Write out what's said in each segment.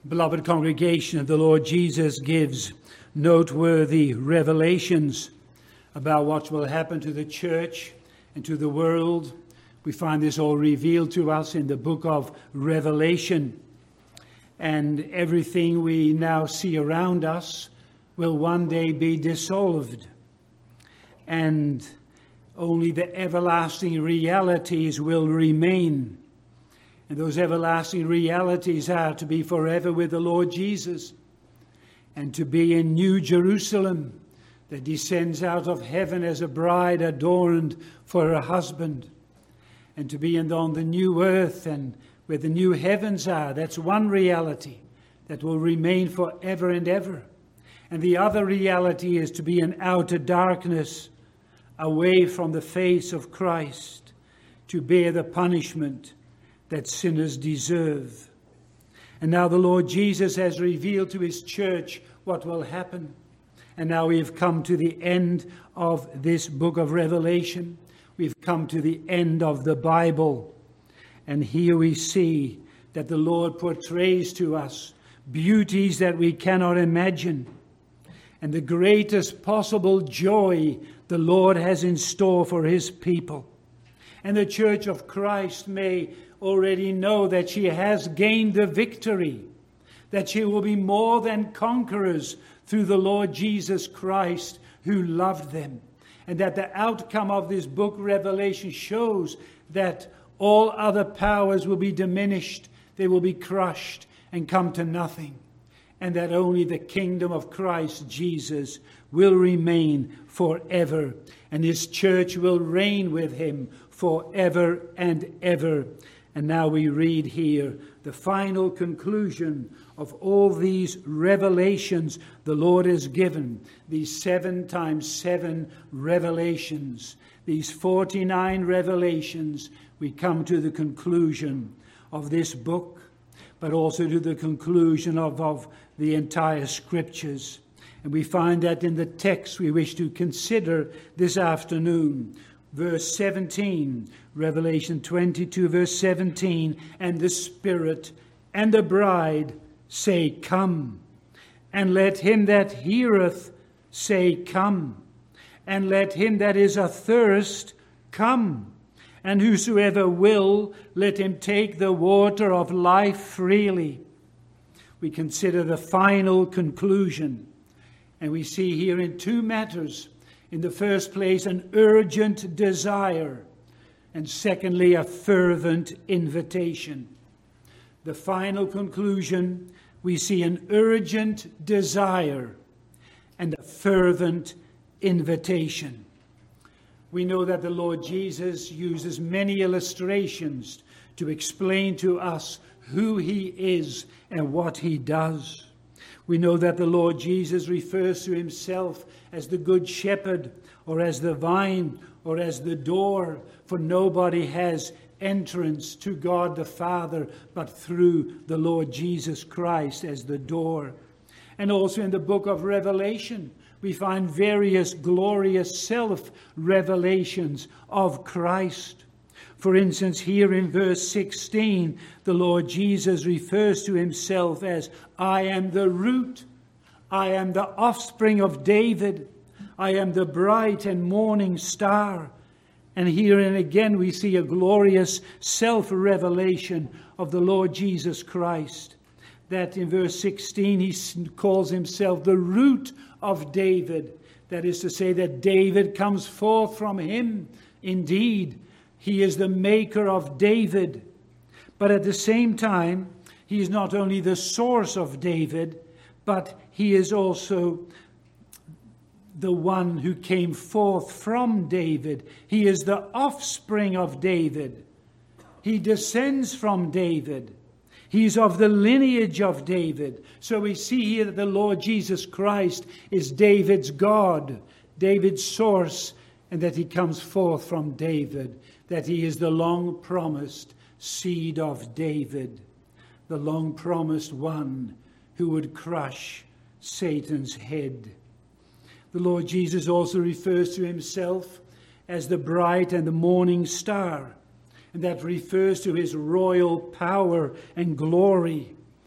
Beloved congregation, the Lord Jesus gives noteworthy revelations about what will happen to the church and to the world. We find this all revealed to us in the book of Revelation. And everything we now see around us will one day be dissolved. And only the everlasting realities will remain. And those everlasting realities are to be forever with the Lord Jesus, and to be in New Jerusalem that descends out of heaven as a bride adorned for her husband, and to be on the new earth and where the new heavens are. That's one reality that will remain forever and ever. And the other reality is to be in outer darkness, away from the face of Christ, to bear the punishment that sinners deserve. And now the Lord Jesus has revealed to his church what will happen. And now we have come to the end of this book of Revelation. We've come to the end of the Bible. And here we see that the Lord portrays to us beauties that we cannot imagine, and the greatest possible joy the Lord has in store for his people. And the Church of Christ may already know that she has gained the victory, that she will be more than conquerors through the Lord Jesus Christ who loved them. And that the outcome of this book, Revelation, shows that all other powers will be diminished, they will be crushed and come to nothing. And that only the kingdom of Christ Jesus will remain forever. And his church will reign with him forever and ever. And now we read here the final conclusion of all these revelations the Lord has given. These 7 times 7 revelations. These 49 revelations. We come to the conclusion of this book, but also to the conclusion of the entire Scriptures. And we find that in the text we wish to consider this afternoon. Verse 17, Revelation 22, verse 17, and the Spirit and the bride say, Come. And let him that heareth say, Come. And let him that is athirst come. And whosoever will, let him take the water of life freely. We consider the final conclusion. And we see here in 2 matters. In the first place, an urgent desire. And secondly, a fervent invitation. The final conclusion, we see an urgent desire and a fervent invitation. We know that the Lord Jesus uses many illustrations to explain to us who he is and what he does. We know that the Lord Jesus refers to himself as the good shepherd, or as the vine, or as the door, for nobody has entrance to God the Father but through the Lord Jesus Christ as the door. And also in the book of Revelation, we find various glorious self-revelations of Christ. For instance, here in verse 16, the Lord Jesus refers to himself as, I am the root, I am the offspring of David, I am the bright and morning star. And here and again we see a glorious self-revelation of the Lord Jesus Christ. That in verse 16 he calls himself the root of David. That is to say that David comes forth from him. Indeed, he is the maker of David. But at the same time, he is not only the source of David, but he is also the one who came forth from David. He is the offspring of David. He descends from David. He's of the lineage of David. So we see here that the Lord Jesus Christ is David's God, David's source, and that he comes forth from David, that he is the long-promised seed of David, the long-promised one who would crush Satan's head. The Lord Jesus also refers to himself as the bright and the morning star, and that refers to his royal power and glory.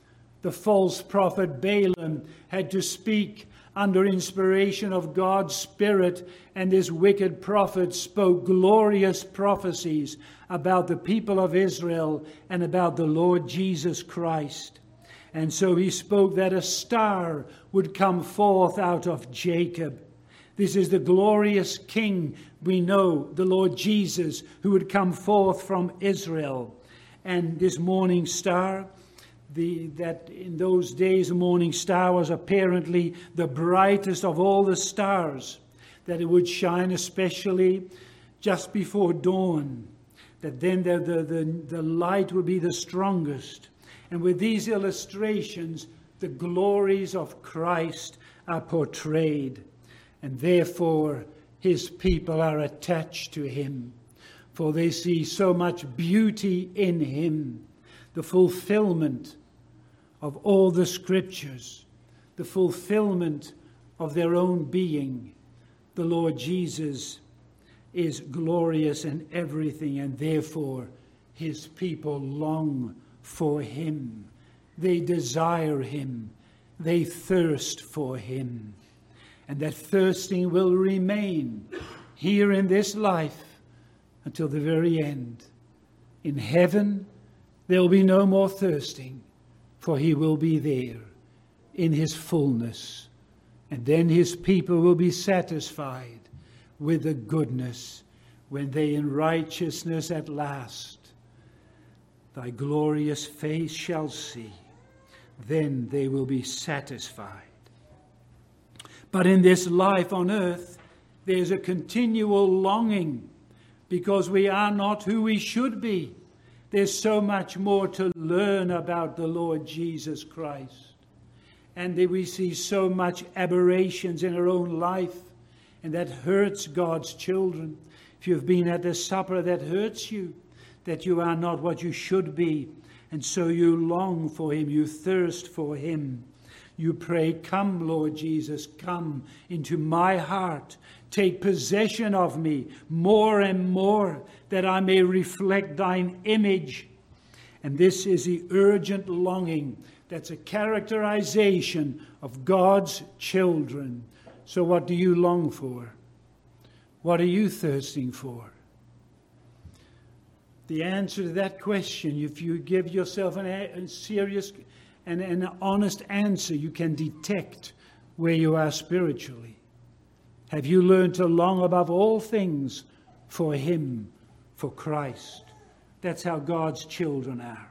The false prophet Balaam had to speak under inspiration of God's Spirit, and this wicked prophet spoke glorious prophecies about the people of Israel and about the Lord Jesus Christ. And so he spoke that a star would come forth out of Jacob. This is the glorious King we know, the Lord Jesus, who would come forth from Israel. And this morning star, that in those days the morning star was apparently the brightest of all the stars, that it would shine especially just before dawn, that then the light would be the strongest. And with these illustrations, the glories of Christ are portrayed, and therefore his people are attached to him, for they see so much beauty in him, the fulfillment of all the scriptures, the fulfillment of their own being. The Lord Jesus is glorious in everything, and therefore his people long for him. They desire him. They thirst for him. And that thirsting will remain here in this life until the very end. In heaven, there will be no more thirsting, for he will be there in his fullness. And then his people will be satisfied with the goodness when they in righteousness at last thy glorious face shall see. Then they will be satisfied. But in this life on earth, there's a continual longing because we are not who we should be. There's so much more to learn about the Lord Jesus Christ. And we see so much aberrations in our own life, and that hurts God's children. If you've been at the supper, that hurts you, that you are not what you should be. And so you long for him, you thirst for him. You pray, come, Lord Jesus, come into my heart. Take possession of me more and more, that I may reflect thine image. And this is the urgent longing. That's a characterization of God's children. So what do you long for? What are you thirsting for? The answer to that question, if you give yourself a serious and an honest answer, you can detect where you are spiritually. Have you learned to long above all things for him, for Christ? That's how God's children are.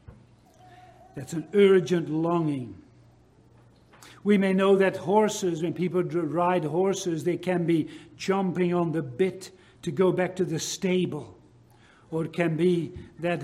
That's an urgent longing. We may know that horses, when people ride horses, they can be jumping on the bit to go back to the stable. Or it can be that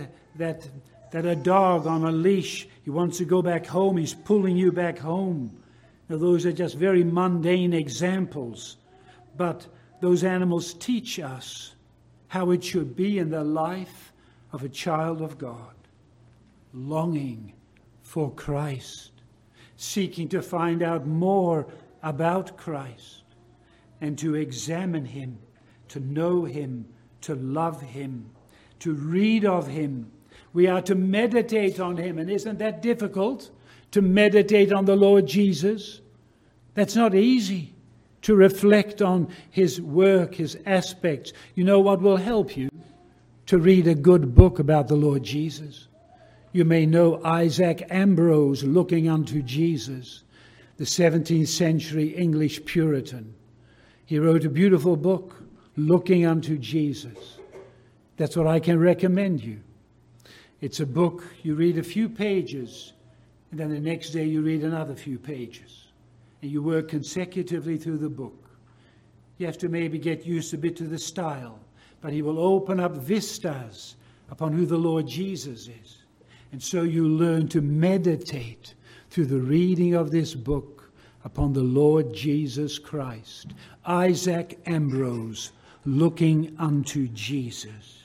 a dog on a leash, he wants to go back home, he's pulling you back home. Now, those are just very mundane examples. But those animals teach us how it should be in the life of a child of God. Longing for Christ. Seeking to find out more about Christ. And to examine him. To know him. To love him. To read of him. We are to meditate on him. And isn't that difficult? To meditate on the Lord Jesus? That's not easy. To reflect on his work, his aspects. You know what will help you? To read a good book about the Lord Jesus. You may know Isaac Ambrose, Looking Unto Jesus, the 17th century English Puritan. He wrote a beautiful book, Looking Unto Jesus. That's what I can recommend you. It's a book, you read a few pages, and then the next day you read another few pages. And you work consecutively through the book. You have to maybe get used a bit to the style, but he will open up vistas upon who the Lord Jesus is. And so you learn to meditate through the reading of this book upon the Lord Jesus Christ. Isaac Ambrose, Looking Unto Jesus.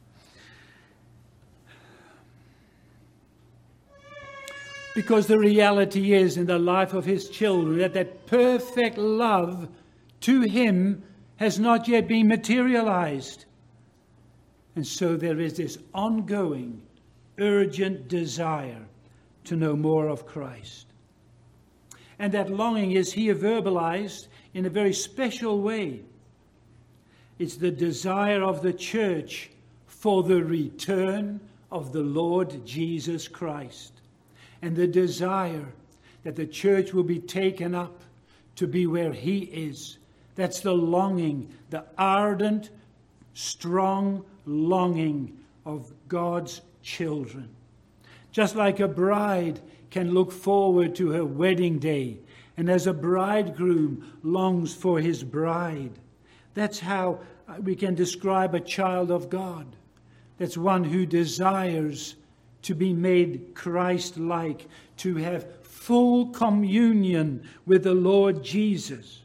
Because the reality is in the life of his children that perfect love to him has not yet been materialized. And so there is this ongoing, urgent desire to know more of Christ. And that longing is here verbalized in a very special way. It's the desire of the church for the return of the Lord Jesus Christ. And the desire that the church will be taken up to be where he is. That's the longing, the ardent, strong longing of God's children. Just like a bride can look forward to her wedding day, and as a bridegroom longs for his bride, that's how we can describe a child of God. That's one who desires to be made Christ-like, to have full communion with the Lord Jesus.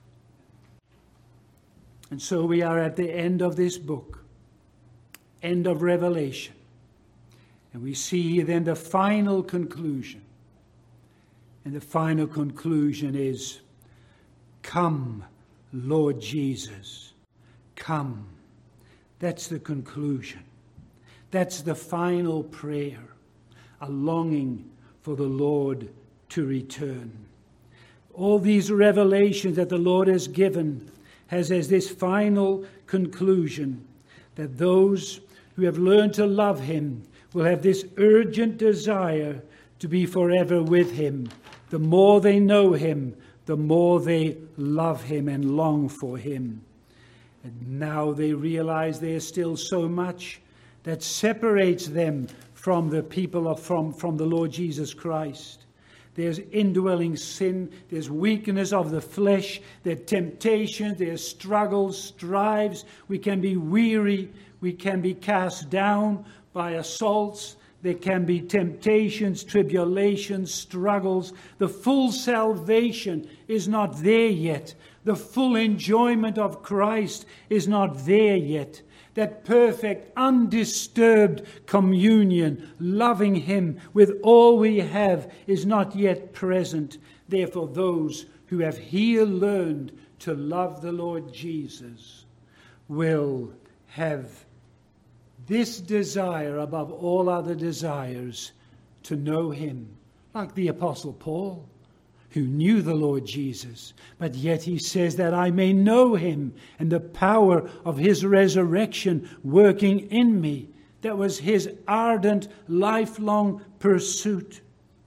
And so we are at the end of this book, end of Revelation. And we see then the final conclusion. And the final conclusion is, "Come, Lord Jesus, come." That's the conclusion. That's the final prayer, a longing for the Lord to return. All these revelations that the Lord has given has as this final conclusion that those who have learned to love him will have this urgent desire to be forever with him. The more they know him, the more they love him and long for him. And now they realize there's still so much that separates them from the people from the Lord Jesus Christ. There's indwelling sin, there's weakness of the flesh, there's temptation, there's struggles, strives. We can be weary, we can be cast down by assaults. There can be temptations, tribulations, struggles. The full salvation is not there yet. The full enjoyment of Christ is not there yet. That perfect, undisturbed communion, loving him with all we have, is not yet present. Therefore, those who have here learned to love the Lord Jesus will have this desire above all other desires to know him, like the Apostle Paul, who knew the Lord Jesus, but yet he says that I may know him and the power of his resurrection working in me. That was his ardent, lifelong pursuit.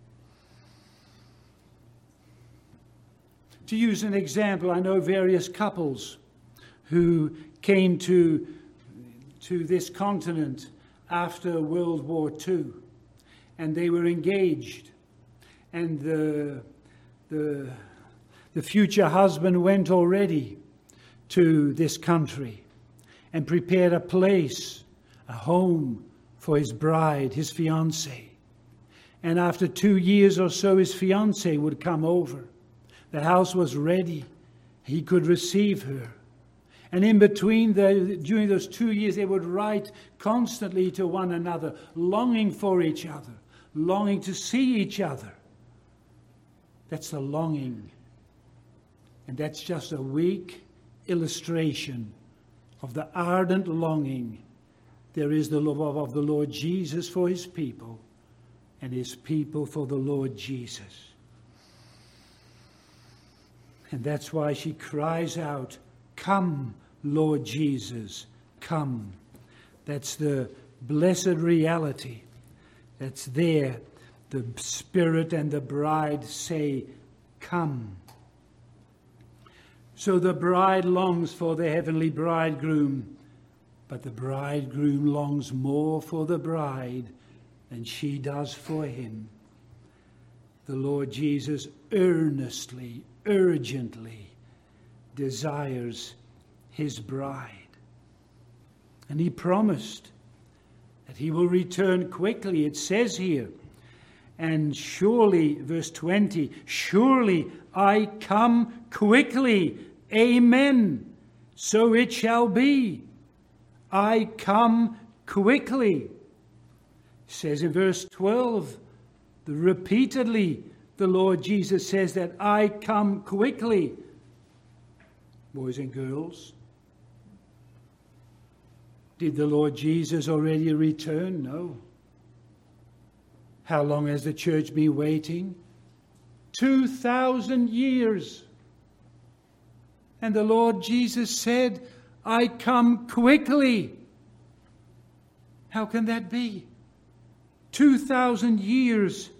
To use an example, I know various couples who came to this continent after World War II, and they were engaged, and the future husband went already to this country and prepared a place, a home for his bride, his fiancée. And after 2 years or so, his fiancée would come over. The house was ready. He could receive her. And in between, during those 2 years, they would write constantly to one another, longing for each other, longing to see each other. That's the longing. And that's just a weak illustration of the ardent longing there is the love of the Lord Jesus for his people, and his people for the Lord Jesus. And that's why she cries out, "Come, Lord Jesus, come." That's the blessed reality that's there. The Spirit and the bride say, "Come." So the bride longs for the heavenly bridegroom, but the bridegroom longs more for the bride than she does for him. The Lord Jesus earnestly, urgently desires his bride. And he promised that he will return quickly. It says here, and surely, verse 20, "Surely I come quickly. Amen. So it shall be. I come quickly." It says in verse 12, repeatedly, the Lord Jesus says that I come quickly. Boys and girls, did the Lord Jesus already return? No. How long has the church been waiting? 2,000 years. And the Lord Jesus said, I come quickly. How can that be? 2,000 years.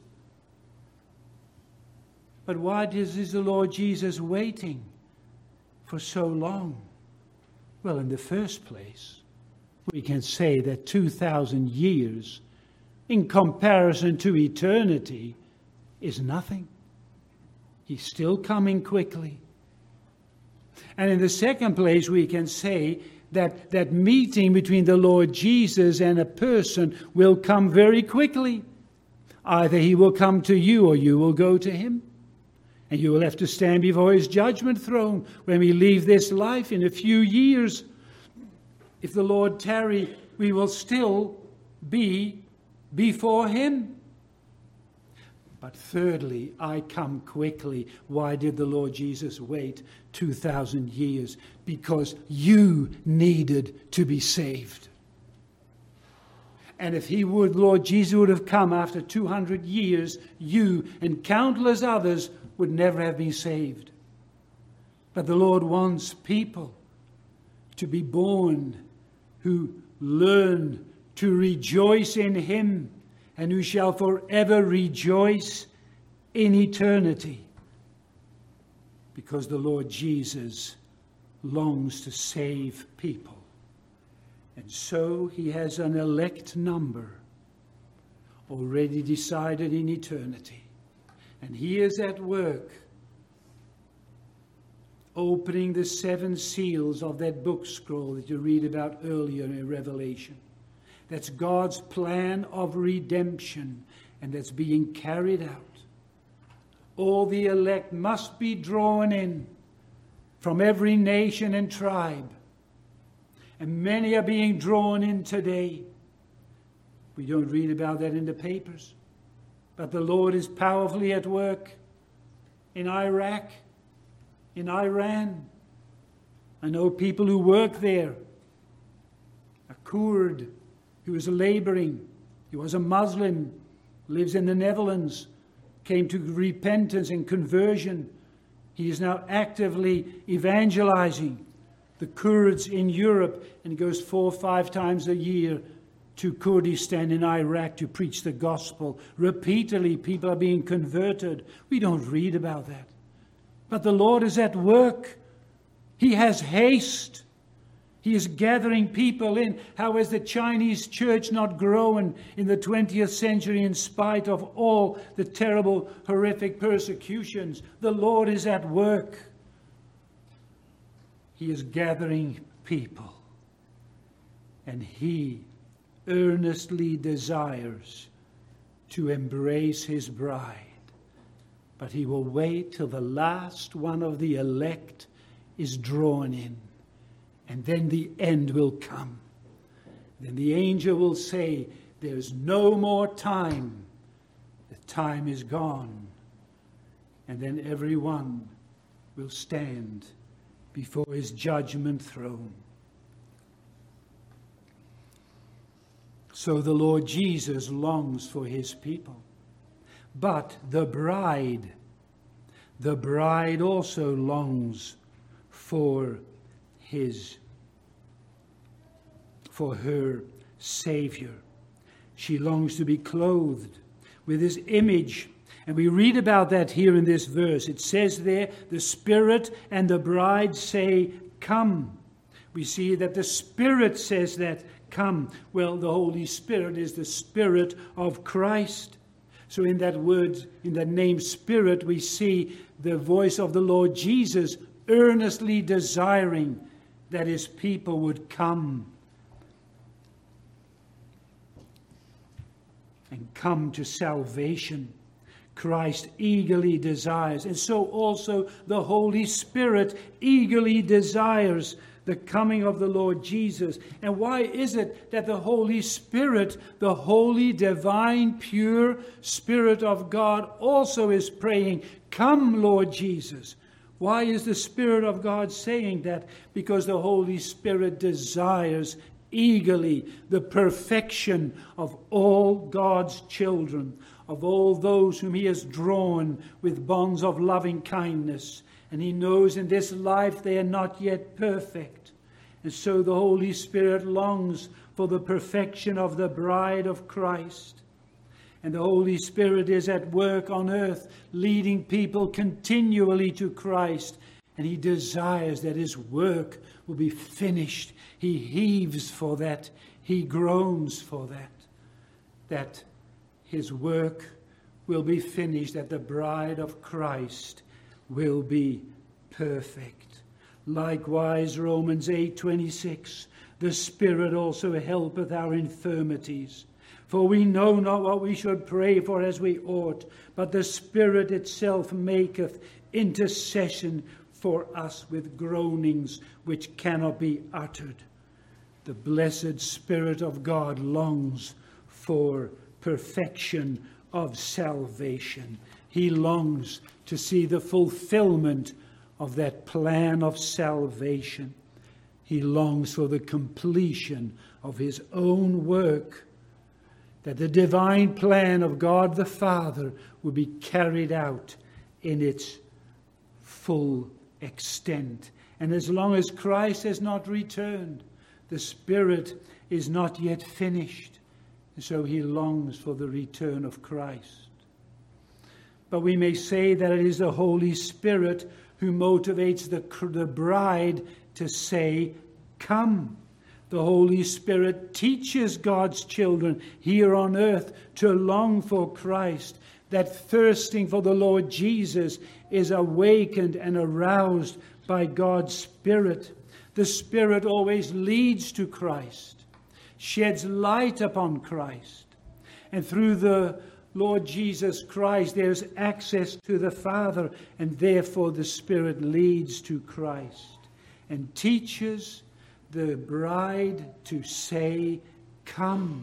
But why is the Lord Jesus waiting for so long? Well, in the first place, we can say that 2,000 years, in comparison to eternity, is nothing. He's still coming quickly. And in the second place, we can say that that meeting between the Lord Jesus and a person will come very quickly. Either he will come to you or you will go to him. And you will have to stand before his judgment throne when we leave this life in a few years. If the Lord tarry, we will still be before him. But thirdly, I come quickly. Why did the Lord Jesus wait 2,000 years? Because you needed to be saved. And if he would, Lord Jesus would have come after 200 years, you and countless others would never have been saved. But the Lord wants people to be born who learn to rejoice in him and who shall forever rejoice in eternity. Because the Lord Jesus longs to save people. And so he has an elect number already decided in eternity. And he is at work opening the 7 seals of that book scroll that you read about earlier in Revelation. That's God's plan of redemption, and that's being carried out. All the elect must be drawn in from every nation and tribe. And many are being drawn in today. We don't read about that in the papers. But the Lord is powerfully at work in Iraq, in Iran. I know people who work there. A Kurd who was laboring. He was a Muslim, lives in the Netherlands, came to repentance and conversion. He is now actively evangelizing the Kurds in Europe and goes 4 or 5 times a year to Kurdistan in Iraq to preach the gospel. Repeatedly, people are being converted. We don't read about that. But the Lord is at work. He has haste. He is gathering people in. How has the Chinese church not grown in the 20th century in spite of all the terrible, horrific persecutions? The Lord is at work. He is gathering people. And he earnestly desires to embrace his bride. But he will wait till the last one of the elect is drawn in. And then the end will come. Then the angel will say, there's no more time. The time is gone. And then everyone will stand before his judgment throne. So the Lord Jesus longs for his people. But the bride also longs for her Savior. She longs to be clothed with his image. And we read about that here in this verse. It says there, the Spirit and the bride say, come. We see that the Spirit says that, come. Well, the Holy Spirit is the Spirit of Christ. So in that word, in that name Spirit, we see the voice of the Lord Jesus earnestly desiring that his people would come and come to salvation. Christ eagerly desires, and so also the Holy Spirit eagerly desires the coming of the Lord Jesus. And why is it that the Holy Spirit, the holy, divine, pure Spirit of God, also is praying, come, Lord Jesus? Why is the Spirit of God saying that? Because the Holy Spirit desires eagerly the perfection of all God's children, of all those whom he has drawn with bonds of loving kindness. And he knows in this life they are not yet perfect. And so the Holy Spirit longs for the perfection of the bride of Christ. And the Holy Spirit is at work on earth, leading people continually to Christ. And he desires that his work will be finished. He heaves for that. He groans for that. That his work will be finished, that the bride of Christ will be perfect. Likewise, Romans 8:26, the Spirit also helpeth our infirmities. For we know not what we should pray for as we ought, but the Spirit itself maketh intercession for us with groanings which cannot be uttered. The blessed Spirit of God longs for perfection of salvation. He longs to see the fulfillment of that plan of salvation. He longs for the completion of his own work, that the divine plan of God the Father will be carried out in its full extent. And as long as Christ has not returned, the Spirit is not yet finished. And so he longs for the return of Christ. But we may say that it is the Holy Spirit who motivates the bride to say, "Come." The Holy Spirit teaches God's children here on earth to long for Christ. That thirsting for the Lord Jesus is awakened and aroused by God's Spirit. The Spirit always leads to Christ, sheds light upon Christ. And through the Lord Jesus Christ, there's access to the Father, and therefore the Spirit leads to Christ and teaches the bride to say, "Come."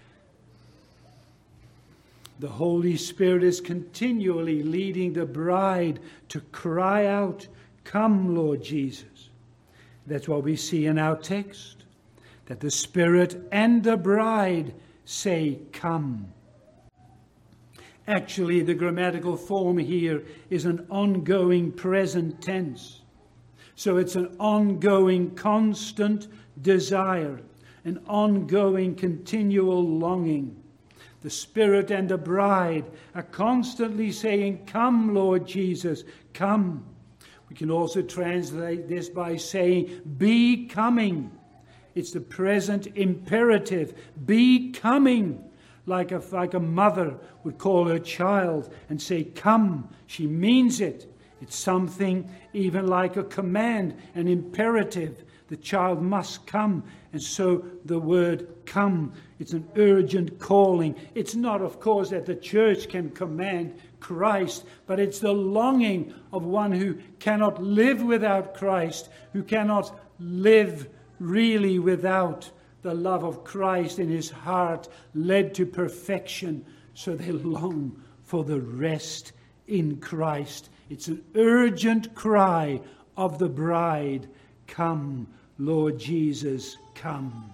The Holy Spirit is continually leading the bride to cry out, "Come, Lord Jesus." That's what we see in our text, that the Spirit and the bride say, "Come." Actually, the grammatical form here is an ongoing present tense. So it's an ongoing, constant desire, an ongoing, continual longing. The Spirit and the bride are constantly saying, "Come, Lord Jesus, come." We can also translate this by saying, "Be coming." It's the present imperative. Be coming. Like a mother would call her child and say, "Come." She means it. It's something even like a command, an imperative. The child must come. And so the word "come," it's an urgent calling. It's not, of course, that the church can command Christ, but it's the longing of one who cannot live without Christ, who cannot live really without the love of Christ in his heart, led to perfection. So they long for the rest in Christ. It's an urgent cry of the bride, "Come, Lord Jesus, come."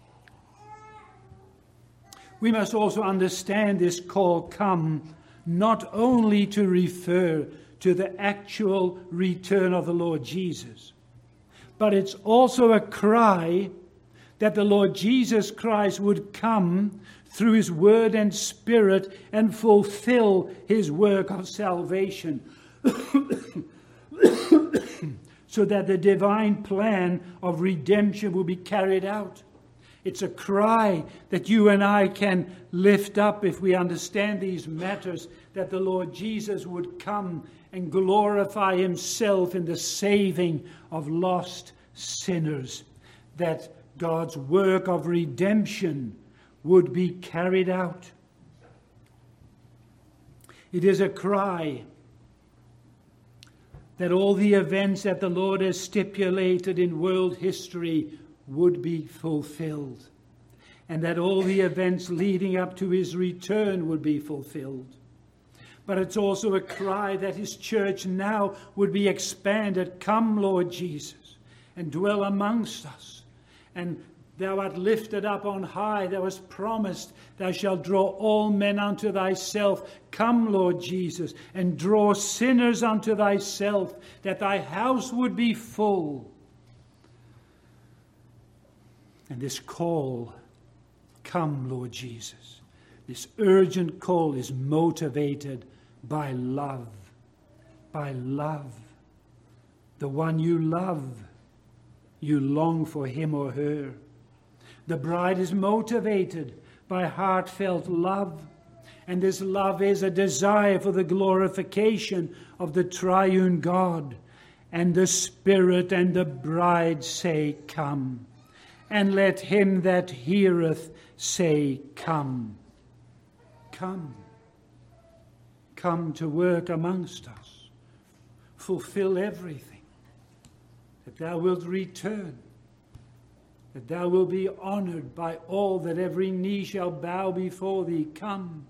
We must also understand this call, "Come," not only to refer to the actual return of the Lord Jesus, but it's also a cry that the Lord Jesus Christ would come through his word and Spirit and fulfill his work of salvation. So that the divine plan of redemption will be carried out. It's a cry that you and I can lift up if we understand these matters, that the Lord Jesus would come and glorify himself in the saving of lost sinners, that God's work of redemption would be carried out. It is a cry that all the events that the Lord has stipulated in world history would be fulfilled, and that all the events leading up to his return would be fulfilled. But it's also a cry that his church now would be expanded. "Come, Lord Jesus, and dwell amongst us, and Thou art lifted up on high. Thou hast promised, thou shalt draw all men unto thyself. Come, Lord Jesus, and draw sinners unto thyself, that thy house would be full. And this call, come, Lord Jesus, this urgent call is motivated by love. By love. The one you love, you long for him or her. The bride is motivated by heartfelt love, and this love is a desire for the glorification of the triune God. And the Spirit and the bride say, come. And let him that heareth say, come. Come. Come to work amongst us. Fulfill everything. That thou wilt return. That thou wilt be honored by all, that every knee shall bow before thee. Come.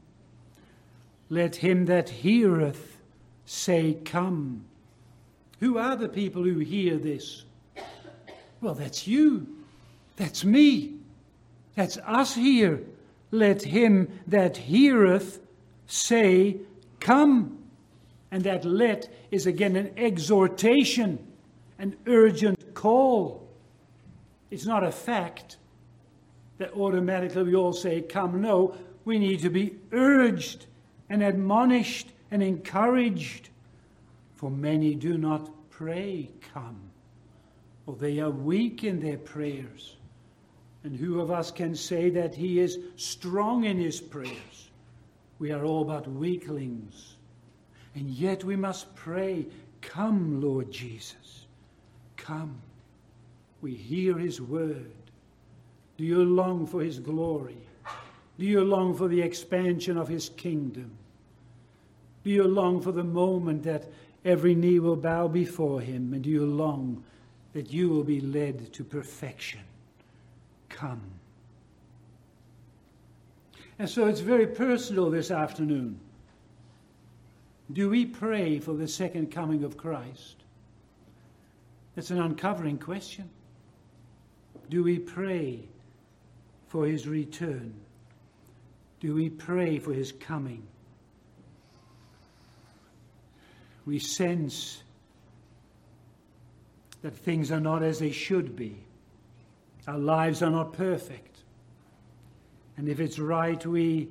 Let him that heareth say, come. Who are the people who hear this? Well, that's you. That's me. That's us here. Let him that heareth say, come. And that let is again an exhortation, an urgent call. It's not a fact that automatically we all say, come. No, we need to be urged and admonished and encouraged. For many do not pray, come. Or they are weak in their prayers. And who of us can say that he is strong in his prayers? We are all but weaklings. And yet we must pray, come, Lord Jesus, come. We hear his word. Do you long for his glory? Do you long for the expansion of his kingdom? Do you long for the moment that every knee will bow before him? And do you long that you will be led to perfection? Come. And so it's very personal this afternoon. Do we pray for the second coming of Christ? It's an uncovering question. Do we pray for his return? Do we pray for his coming? We sense that things are not as they should be. Our lives are not perfect. And if it's right, we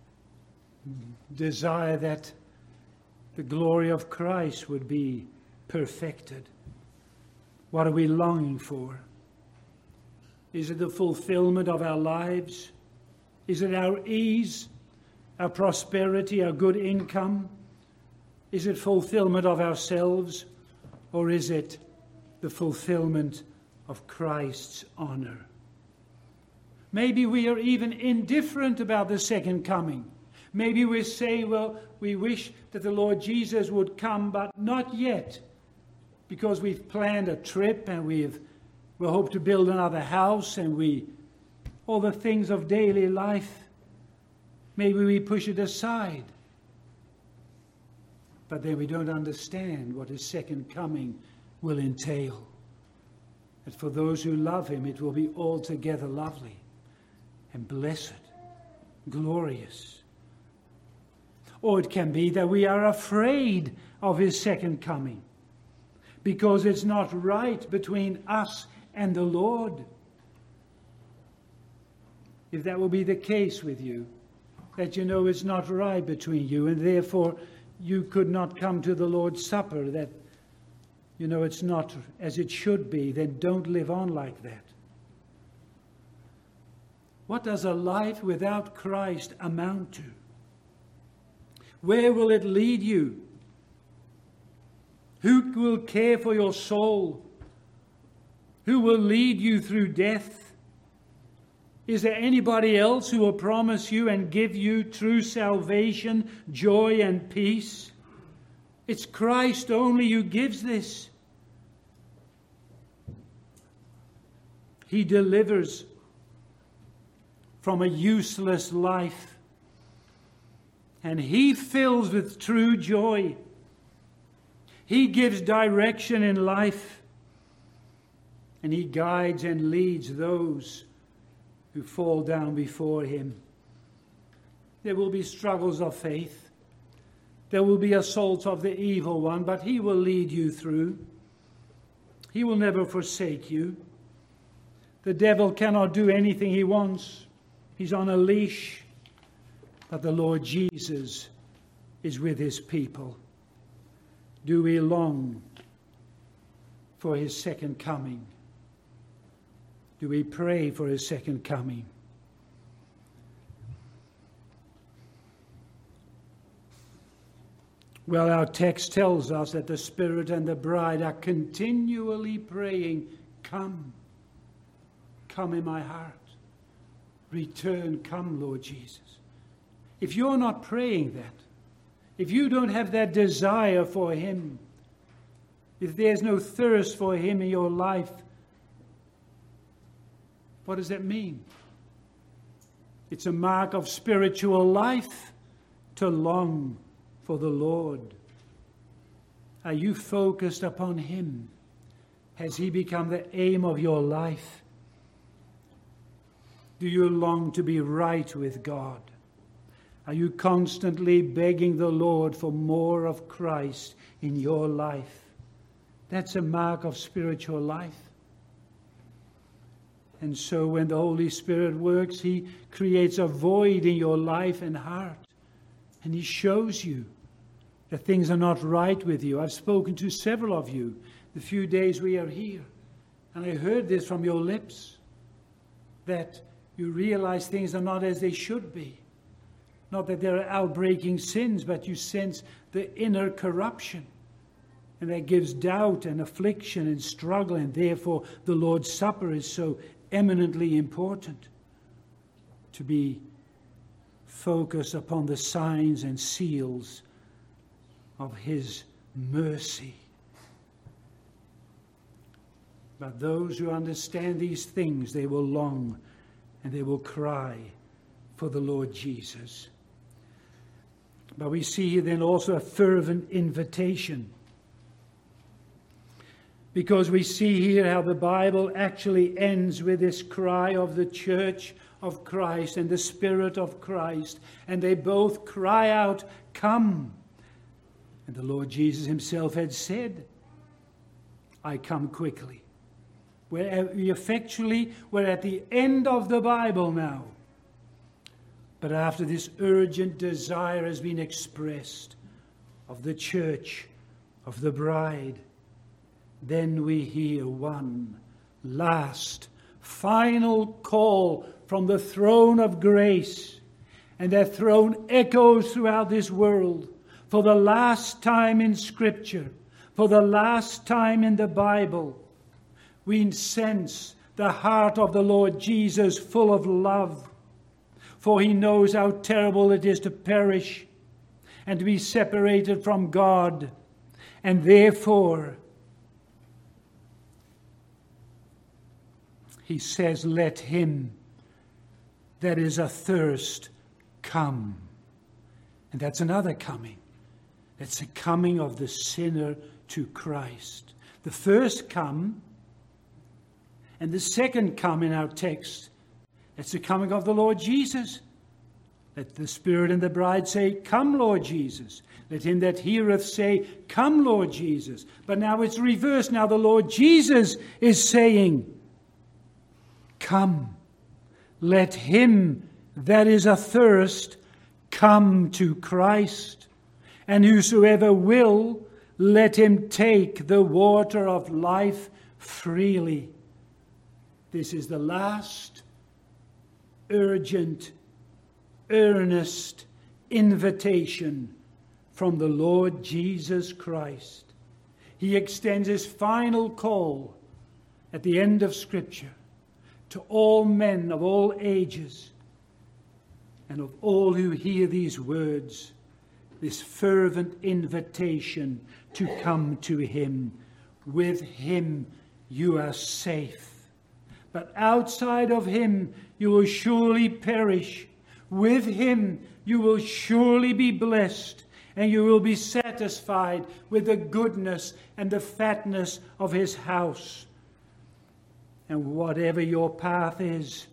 desire that the glory of Christ would be perfected. What are we longing for? Is it the fulfillment of our lives? Is it our ease, our prosperity, our good income? Is it fulfillment of ourselves? Or is it the fulfillment of Christ's honor? Maybe we are even indifferent about the second coming. Maybe we say, well, we wish that the Lord Jesus would come, but not yet, because we've planned a trip and we hope to build another house and all the things of daily life, maybe we push it aside. But then we don't understand what his second coming will entail. That for those who love him, it will be altogether lovely and blessed, glorious. Or it can be that we are afraid of his second coming because it's not right between us and the Lord. If that will be the case with you, that you know it's not right between you and therefore you could not come to the Lord's Supper, that you know it's not as it should be, then don't live on like that. What does a life without Christ amount to? Where will it lead you? Who will care for your soul? Who will lead you through death? Is there anybody else who will promise you and give you true salvation, joy and peace? It's Christ only who gives this. He delivers from a useless life. And he fills with true joy. He gives direction in life. And he guides and leads those who fall down before him. There will be struggles of faith. There will be assaults of the evil one, but he will lead you through. He will never forsake you. The devil cannot do anything he wants. He's on a leash. But the Lord Jesus is with his people. Do we long for his second coming? Do we pray for his second coming? Well, our text tells us that the Spirit and the bride are continually praying, "Come, come in my heart. Return, come, Lord Jesus." If you're not praying that, if you don't have that desire for him, if there's no thirst for him in your life, what does that mean? It's a mark of spiritual life to long for the Lord. Are you focused upon him? Has he become the aim of your life? Do you long to be right with God? Are you constantly begging the Lord for more of Christ in your life? That's a mark of spiritual life. And so when the Holy Spirit works, he creates a void in your life and heart. And he shows you that things are not right with you. I've spoken to several of you the few days we are here. And I heard this from your lips, that you realize things are not as they should be. Not that there are outbreaking sins, but you sense the inner corruption. And that gives doubt and affliction and struggle. And therefore the Lord's Supper is so eminently important. To be focused upon the signs and seals of his mercy. But those who understand these things, they will long and they will cry for the Lord Jesus. But we see here then also a fervent invitation. Because we see here how the Bible actually ends with this cry of the church of Christ and the Spirit of Christ. And they both cry out, "Come." And the Lord Jesus himself had said, "I come quickly." We're at the end of the Bible now. But after this urgent desire has been expressed of the church, of the bride, then we hear one last, final call from the throne of grace. And that throne echoes throughout this world. For the last time in Scripture, for the last time in the Bible, we sense the heart of the Lord Jesus full of love. For he knows how terrible it is to perish and to be separated from God. And therefore, he says, "Let him that is athirst come." And that's another coming. That's the coming of the sinner to Christ. The first come and the second come in our text. It's the coming of the Lord Jesus. Let the Spirit and the bride say, "Come, Lord Jesus." Let him that heareth say, "Come, Lord Jesus." But now it's reversed. Now the Lord Jesus is saying, "Come." Let him that is athirst come to Christ. And whosoever will, let him take the water of life freely. This is the last urgent, earnest invitation from the Lord Jesus Christ. He extends his final call at the end of Scripture to all men of all ages and of all who hear these words, this fervent invitation to come to him. With him you are safe. But outside of him you will surely perish. With him you will surely be blessed, and you will be satisfied with the goodness and the fatness of his house. And whatever your path is,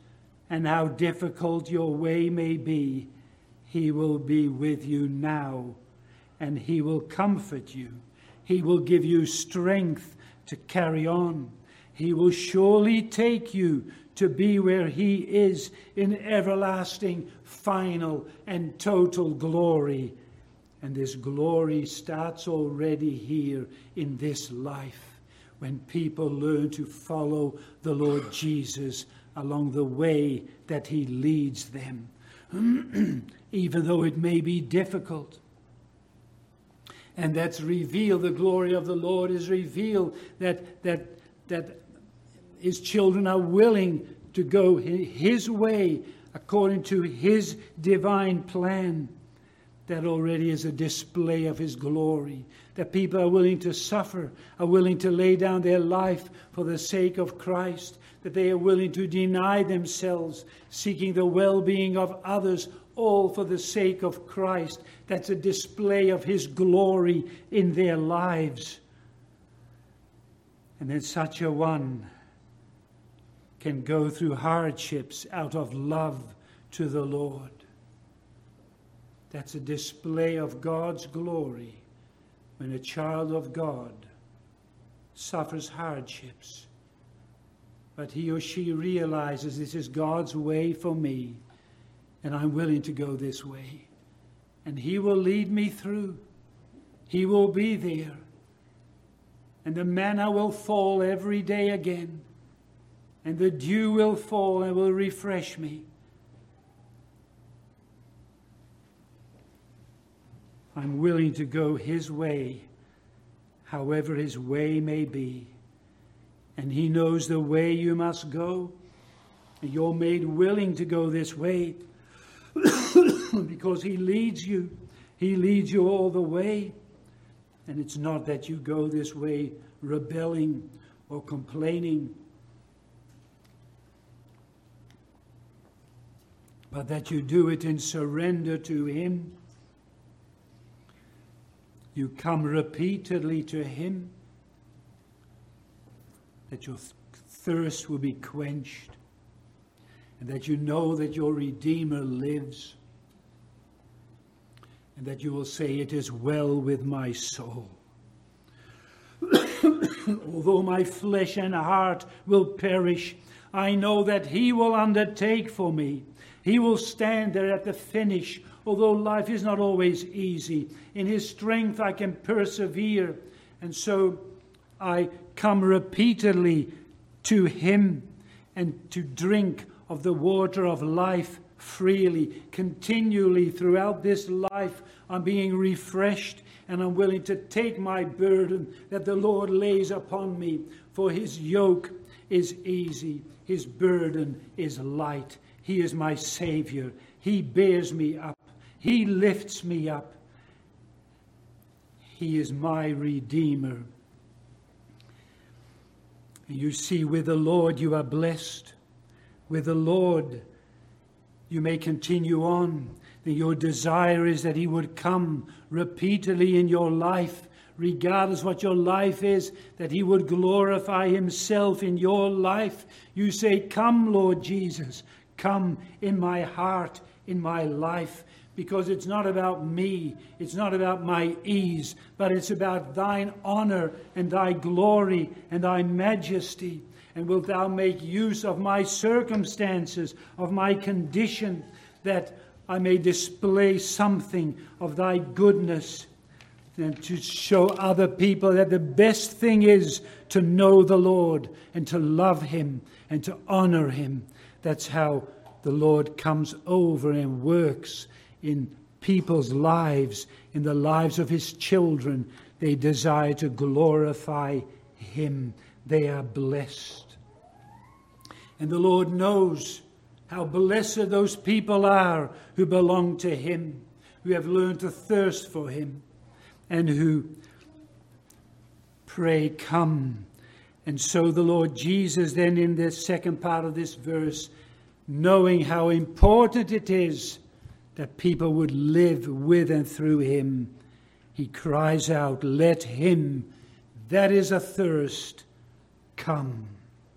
and how difficult your way may be, he will be with you now, and he will comfort you. He will give you strength to carry on. He will surely take you to be where he is in everlasting, final, and total glory. And this glory starts already here in this life, when people learn to follow the Lord Jesus along the way that he leads them, even though it may be difficult. And that's revealed, the glory of the Lord is revealed, that his children are willing to go his way according to his divine plan. That already is a display of his glory. That people are willing to suffer, are willing to lay down their life for the sake of Christ. That they are willing to deny themselves, seeking the well-being of others, all for the sake of Christ. That's a display of his glory in their lives. And then such a one can go through hardships out of love to the Lord. That's a display of God's glory when a child of God suffers hardships, but he or she realizes this is God's way for me, and I'm willing to go this way. And he will lead me through. He will be there. And the manna will fall every day again. And the dew will fall and will refresh me. I'm willing to go his way, however his way may be. And he knows the way you must go. And you're made willing to go this way because he leads you. He leads you all the way. And it's not that you go this way rebelling or complaining, but that you do it in surrender to him. You come repeatedly to him, that your thirst will be quenched, and that you know that your Redeemer lives, and that you will say, "It is well with my soul." Although my flesh and heart will perish, I know that he will undertake for me. He will stand there at the finish. Although life is not always easy, in his strength I can persevere. And so I come repeatedly to him and to drink of the water of life freely. Continually throughout this life I'm being refreshed, and I'm willing to take my burden that the Lord lays upon me. For his yoke is easy, his burden is light. He is my Savior. He bears me up. He lifts me up. He is my Redeemer. You see, with the Lord you are blessed. With the Lord you may continue on. Your desire is that he would come repeatedly in your life, regardless what your life is, that he would glorify himself in your life. You say, "Come, Lord Jesus, come in my heart, in my life." Because it's not about me, it's not about my ease, but it's about thine honor and thy glory and thy majesty. And wilt thou make use of my circumstances, of my condition, that I may display something of thy goodness, and to show other people that the best thing is to know the Lord and to love him and to honor him. That's how the Lord comes over and works in people's lives, in the lives of his children. They desire to glorify him. They are blessed. And the Lord knows how blessed those people are who belong to him, who have learned to thirst for him, and who pray, "Come." And so the Lord Jesus then, in the second part of this verse, knowing how important it is that people would live with and through him, he cries out, "Let him that is athirst come."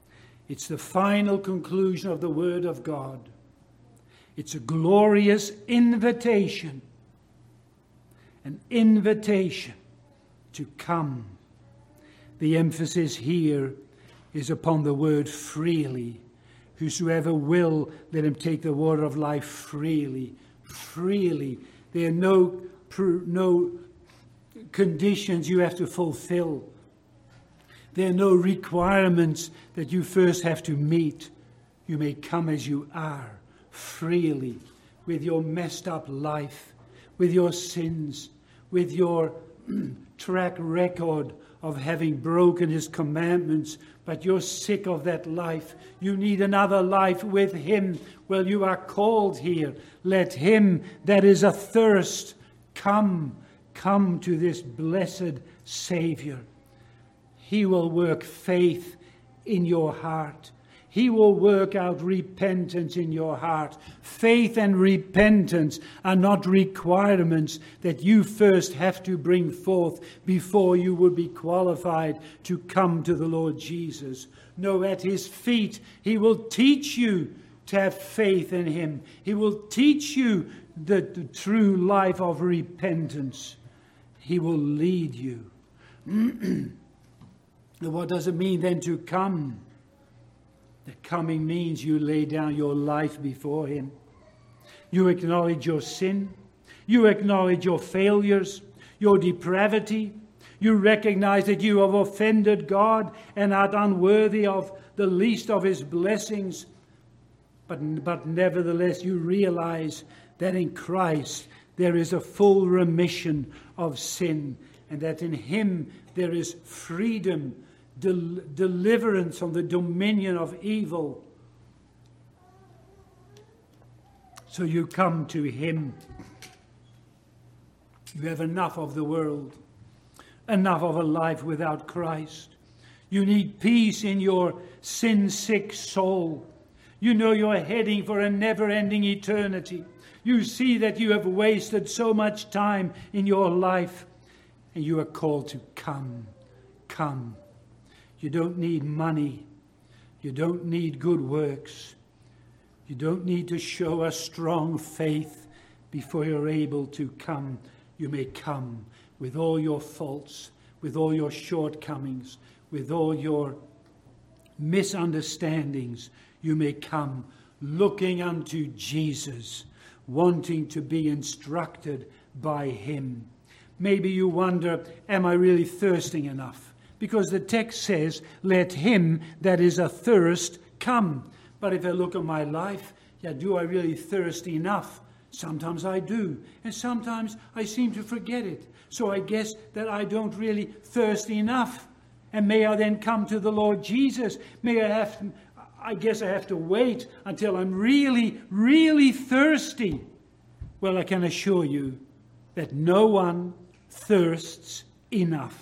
It's the final conclusion of the Word of God. It's a glorious invitation. An invitation to come. The emphasis here is upon the word freely. Whosoever will, let him take the water of life freely. Freely. There are no conditions you have to fulfill. There are no requirements that you first have to meet. You may come as you are, freely, with your messed up life, with your sins, with your track record of having broken his commandments, but you're sick of that life. You need another life with him. Well, you are called here. Let him that is athirst come to this blessed Savior. He will work faith in your heart. He will work out repentance in your heart. Faith and repentance are not requirements that you first have to bring forth before you would be qualified to come to the Lord Jesus. No, at his feet, he will teach you to have faith in him. He will teach you the true life of repentance. He will lead you. What does it mean then to come? The coming means you lay down your life before him. You acknowledge your sin. You acknowledge your failures, your depravity. You recognize that you have offended God and are unworthy of the least of his blessings. But nevertheless, you realize that in Christ there is a full remission of sin, and that in him there is freedom, deliverance from the dominion of evil. So you come to him. You have enough of the world, enough of a life without Christ. You need peace in your sin-sick soul. You know you're heading for a never-ending eternity. You see that you have wasted so much time in your life, and you are called to come. Come. You don't need money. You don't need good works. You don't need to show a strong faith before you're able to come. You may come with all your faults, with all your shortcomings, with all your misunderstandings. You may come looking unto Jesus, wanting to be instructed by him. Maybe you wonder, am I really thirsting enough? Because the text says, let him that is athirst come. But if I look at my life, do I really thirst enough? Sometimes I do, and sometimes I seem to forget it. So I guess that I don't really thirst enough. And may I then come to the Lord Jesus? I guess I have to wait until I'm really, really thirsty. Well, I can assure you that no one thirsts enough.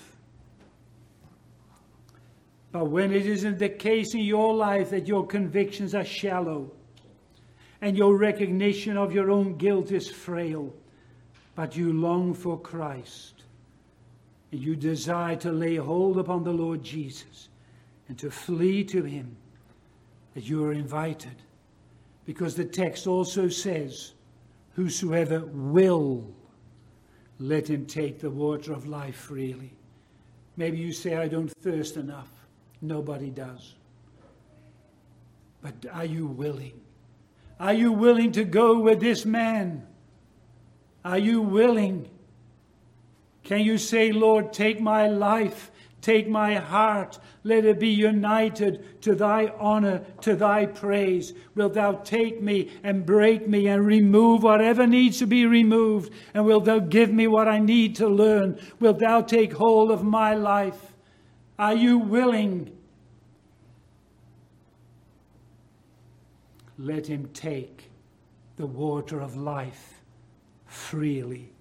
But when it isn't the case in your life that your convictions are shallow and your recognition of your own guilt is frail, but you long for Christ and you desire to lay hold upon the Lord Jesus and to flee to him, that you are invited. Because the text also says, whosoever will, let him take the water of life freely. Maybe you say, I don't thirst enough. Nobody does. But are you willing? Are you willing to go with this man? Are you willing? Can you say, Lord, take my life, take my heart, let it be united to thy honor, to thy praise. Wilt thou take me and break me and remove whatever needs to be removed? And wilt thou give me what I need to learn? Wilt thou take hold of my life? Are you willing? Let him take the water of life freely.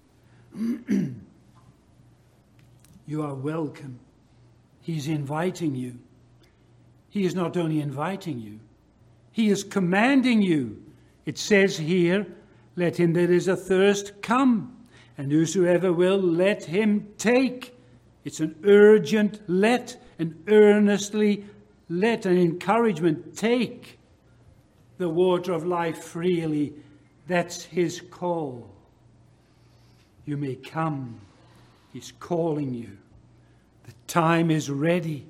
You are welcome. He's inviting you. He is not only inviting you, he is commanding you. It says here, let him that is athirst come, and whosoever will, let him take. It's an urgent let, an earnestly let an encouragement. Take the water of life freely. That's his call. You may come. He's calling you. The time is ready.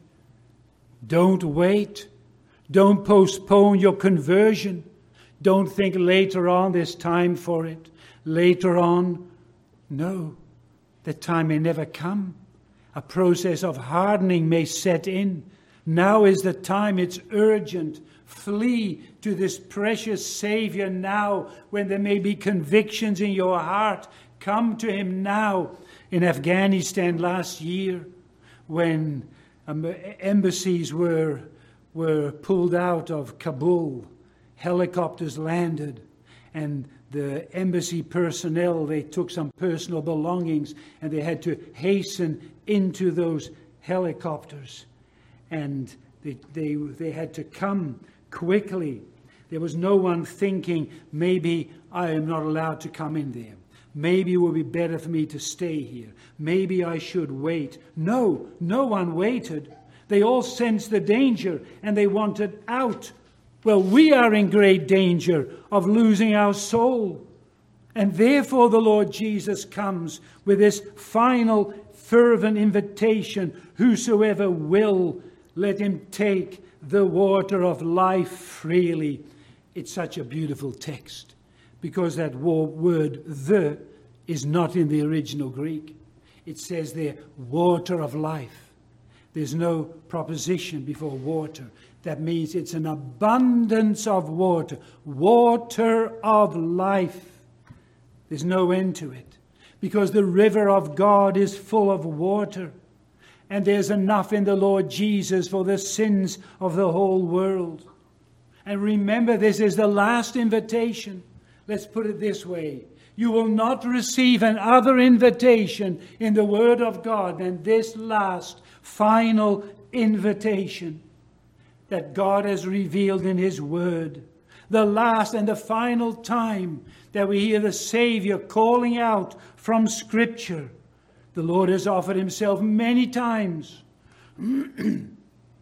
Don't wait. Don't postpone your conversion. Don't think later on there's time for it. Later on, no. The time may never come. A process of hardening may set in. Now is the time. It's urgent. Flee to this precious Savior now when there may be convictions in your heart. Come to him now. In Afghanistan last year, when embassies were pulled out of Kabul, helicopters landed, and the embassy personnel, they took some personal belongings and they had to hasten into those helicopters. And they had to come quickly. There was no one thinking, maybe I am not allowed to come in there. Maybe it would be better for me to stay here. Maybe I should wait. No one waited. They all sensed the danger and they wanted out. Well, we are in great danger of losing our soul. And therefore the Lord Jesus comes with this final fervent invitation. Whosoever will, let him take the water of life freely. It's such a beautiful text because that word, the, is not in the original Greek. It says there, water of life. There's no preposition before water. That means it's an abundance of water. Water of life. There's no end to it. Because the river of God is full of water. And there's enough in the Lord Jesus for the sins of the whole world. And remember, this is the last invitation. Let's put it this way. You will not receive another invitation in the Word of God than this last, final invitation that God has revealed in His Word. The last and the final time that we hear the Savior calling out from Scripture. The Lord has offered Himself many times. And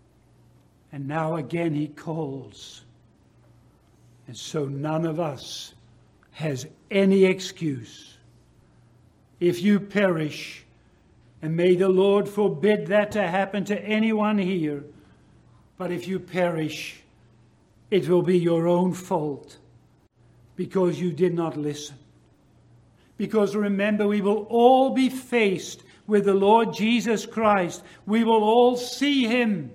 now again He calls. And so none of us has any excuse. If you perish, and may the Lord forbid that to happen to anyone here, but if you perish, it will be your own fault because you did not listen. Because remember, we will all be faced with the Lord Jesus Christ. We will all see Him.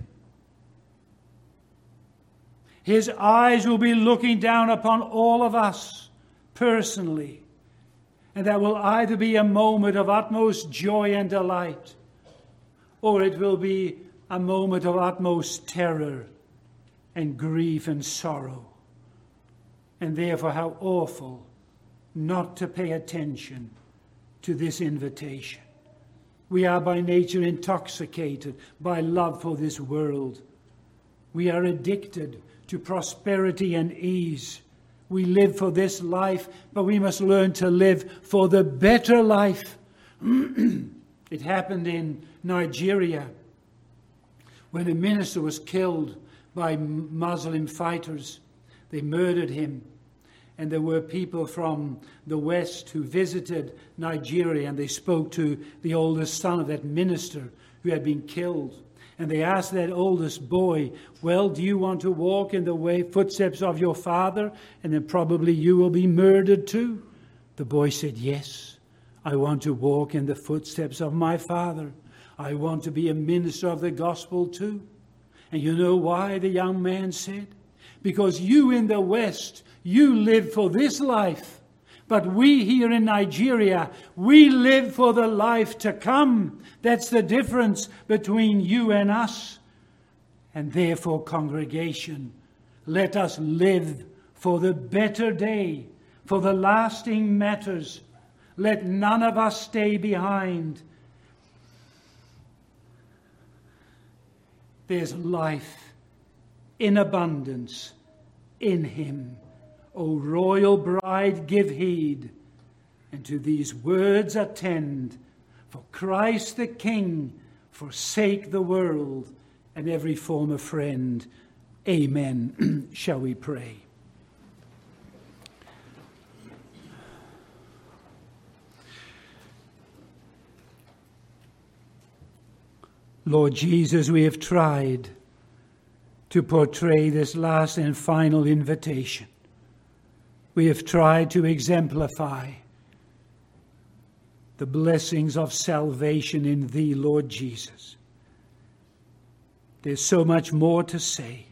His eyes will be looking down upon all of us personally. And that will either be a moment of utmost joy and delight, or it will be a moment of utmost terror and grief and sorrow. And therefore, how awful not to pay attention to this invitation. We are by nature intoxicated by love for this world. We are addicted to prosperity and ease. We live for this life, but we must learn to live for the better life. It happened in Nigeria when a minister was killed by Muslim fighters. They murdered him. And there were people from the West who visited Nigeria, and they spoke to the oldest son of that minister who had been killed. And they asked that oldest boy, well, do you want to walk in the footsteps of your father? And then probably you will be murdered too. The boy said, yes, I want to walk in the footsteps of my father. I want to be a minister of the gospel too. And you know why, the young man said? Because you in the West, you live for this life. But we here in Nigeria, we live for the life to come. That's the difference between you and us. And therefore, congregation, let us live for the better day, for the lasting matters. Let none of us stay behind. There's life in abundance in Him. O royal bride, give heed, and to these words attend. For Christ the King forsake the world and every former friend. Amen. Shall we pray? Lord Jesus, we have tried to portray this last and final invitation. We have tried to exemplify the blessings of salvation in Thee, Lord Jesus. There's so much more to say.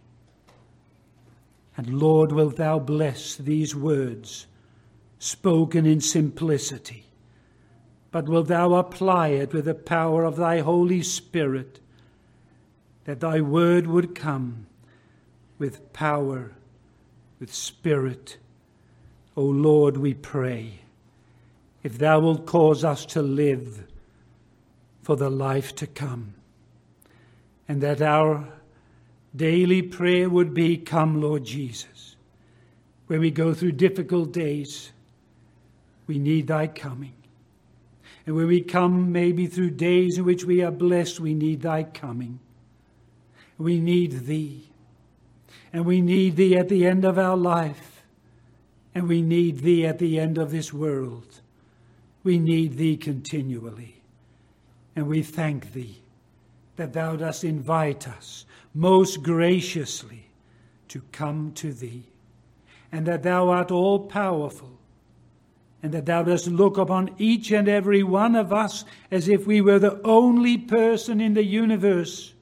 And Lord, wilt Thou bless these words, spoken in simplicity, but wilt Thou apply it with the power of Thy Holy Spirit, that Thy word would come with power, with spirit. O Lord, we pray, if Thou wilt cause us to live for the life to come, and that our daily prayer would be, come, Lord Jesus. When we go through difficult days, we need Thy coming. And when we come maybe through days in which we are blessed, we need Thy coming. We need Thee. And we need Thee at the end of our life. And we need Thee at the end of this world. We need Thee continually. And we thank Thee that Thou dost invite us most graciously to come to Thee. And that Thou art all-powerful. And that Thou dost look upon each and every one of us as if we were the only person in the universe.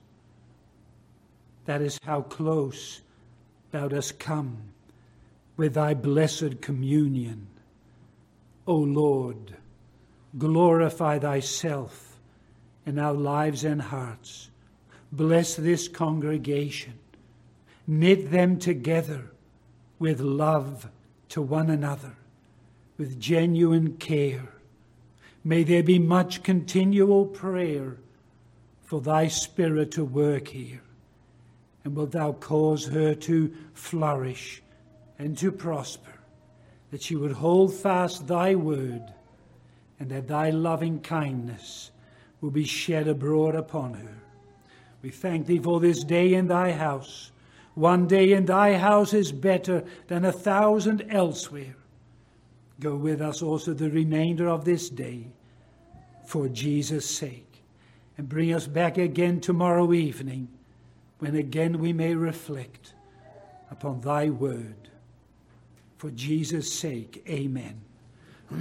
That is how close Thou dost come with Thy blessed communion. O Lord, glorify Thyself in our lives and hearts. Bless this congregation. Knit them together with love to one another, with genuine care. May there be much continual prayer for Thy Spirit to work here. And wilt Thou cause her to flourish and to prosper, that she would hold fast Thy word, and that Thy loving kindness will be shed abroad upon her. We thank Thee for this day in Thy house. One day in Thy house is better than 1,000 elsewhere. Go with us also the remainder of this day, for Jesus' sake. And bring us back again tomorrow evening, when again we may reflect upon Thy word. For Jesus' sake, amen.